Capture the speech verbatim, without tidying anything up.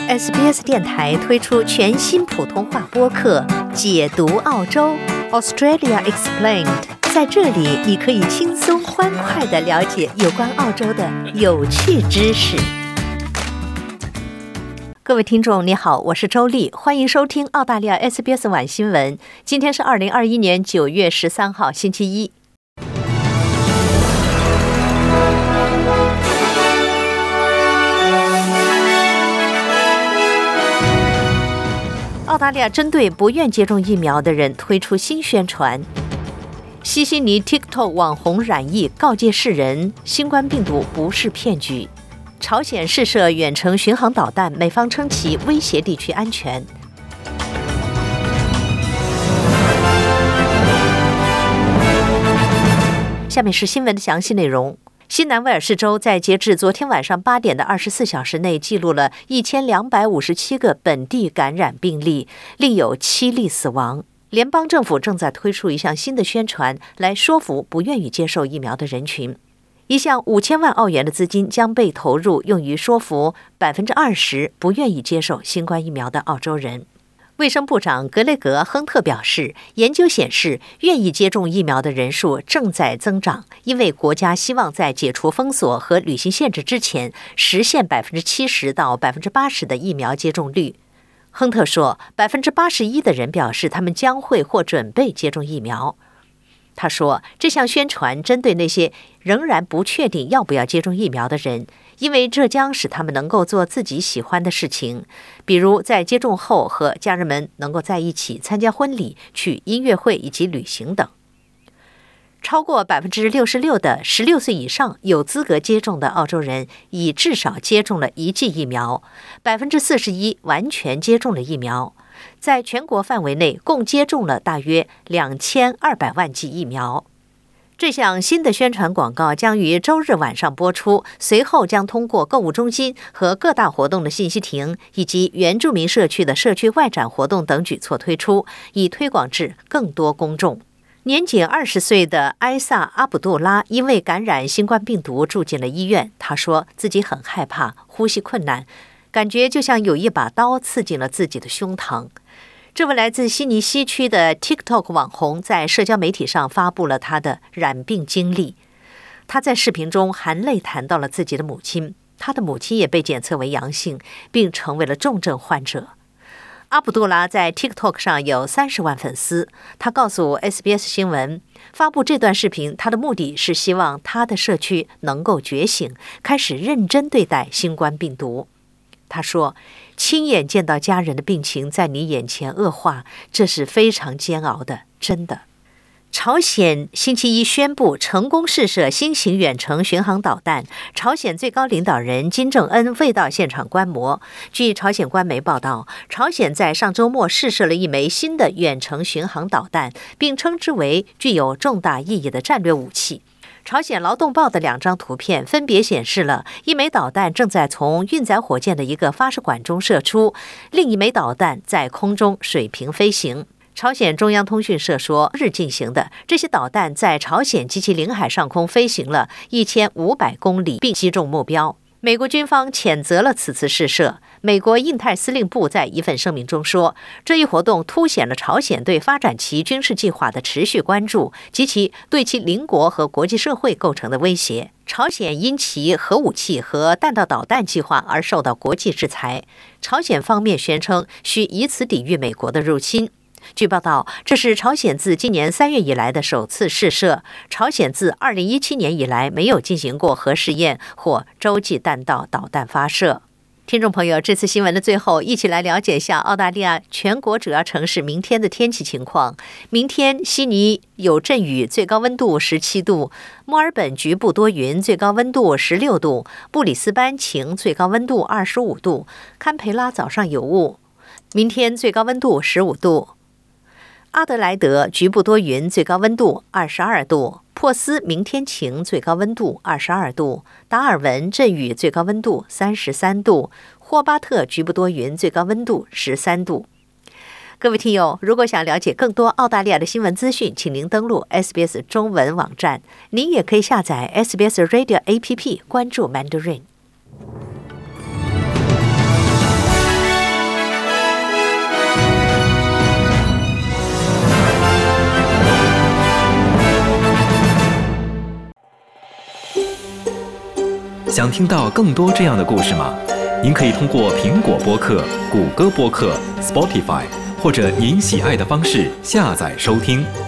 S B S 电台推出全新普通话播客《解读澳洲 Australia Explained》，在这里你可以轻松欢快地了解有关澳洲的有趣知识。各位听众你好，我是周丽，欢迎收听澳大利亚 S B S 晚新闻。今天是二零二一年九月十三号星期一。澳大利亚针对不愿接种疫苗的人推出新宣传。西悉尼 TikTok 网红染疫，告诫世人新冠病毒不是骗局。朝鲜试射远程巡航导弹，美方称其威胁地区安全。下面是新闻的详细内容。新南威尔士州在截至昨天晚上八点的二十四小时内记录了一千两百五十七个本地感染病例，另有七例死亡。联邦政府正在推出一项新的宣传，来说服不愿意接受疫苗的人群。一项五千万澳元的资金将被投入，用于说服百分之二十不愿意接受新冠疫苗的澳洲人。卫生部长格雷格·亨特表示，研究显示，愿意接种疫苗的人数正在增长，因为国家希望在解除封锁和旅行限制之前，实现百分之七十到百分之八十的疫苗接种率。亨特说，百分之八十一的人表示他们将会或准备接种疫苗。他说，这项宣传针对那些仍然不确定要不要接种疫苗的人，因为这将使他们能够做自己喜欢的事情，比如在接种后和家人们能够在一起参加婚礼、去音乐会以及旅行等。超过百分之六十六的十六岁以上有资格接种的澳洲人已至少接种了一剂疫苗，百分之四十一完全接种了疫苗。在全国范围内，共接种了大约两千二百万剂疫苗。这项新的宣传广告将于周日晚上播出，随后将通过购物中心和各大活动的信息亭以及原住民社区的社区外展活动等举措推出，以推广至更多公众。年仅二十岁的埃萨·阿卜杜拉因为感染新冠病毒住进了医院，他说自己很害怕，呼吸困难，感觉就像有一把刀刺进了自己的胸膛。这位来自悉尼西区的 TikTok 网红在社交媒体上发布了他的染病经历。他在视频中含泪谈到了自己的母亲，他的母亲也被检测为阳性，并成为了重症患者。阿卜杜拉在 TikTok 上有三十万粉丝。他告诉 S B S 新闻，发布这段视频，他的目的是希望他的社区能够觉醒，开始认真对待新冠病毒。他说，亲眼见到家人的病情在你眼前恶化，这是非常煎熬的，真的。朝鲜星期一宣布成功试射新型远程巡航导弹，朝鲜最高领导人金正恩未到现场观摩。据朝鲜官媒报道，朝鲜在上周末试射了一枚新的远程巡航导弹，并称之为具有重大意义的战略武器。朝鲜劳动报的两张图片分别显示了一枚导弹正在从运载火箭的一个发射管中射出，另一枚导弹在空中水平飞行。朝鲜中央通讯社说，日进行的这些导弹在朝鲜及其领海上空飞行了一千五百公里，并击中目标。美国军方谴责了此次试射。美国印太司令部在一份声明中说，这一活动凸显了朝鲜对发展其军事计划的持续关注及其对其邻国和国际社会构成的威胁。朝鲜因其核武器和弹道导弹计划而受到国际制裁。朝鲜方面宣称需以此抵御美国的入侵。据报道，这是朝鲜自今年三月以来的首次试射。朝鲜自二零一七年以来没有进行过核试验或洲际弹道导弹发射。听众朋友，这次新闻的最后，一起来了解一下澳大利亚全国主要城市明天的天气情况。明天悉尼有阵雨，最高温度十七度；墨尔本局部多云，最高温度十六度；布里斯班晴，最高温度二十五度；堪培拉早上有雾，明天最高温度十五度；阿德莱德局部多云，最高温度二十二度；珀斯明天晴，最高温度二十二度；达尔文阵雨，最高温度三十三度；霍巴特局部多云，最高温度十三度。各位听友，如果想了解更多澳大利亚的新闻资讯，请您登录 S B S 中文网站。您也可以下载 S B S Radio A P P， 关注 Mandarin。 想听到更多这样的故事吗？您可以通过苹果播客、谷歌播客、Spotify 或者您喜爱的方式下载收听。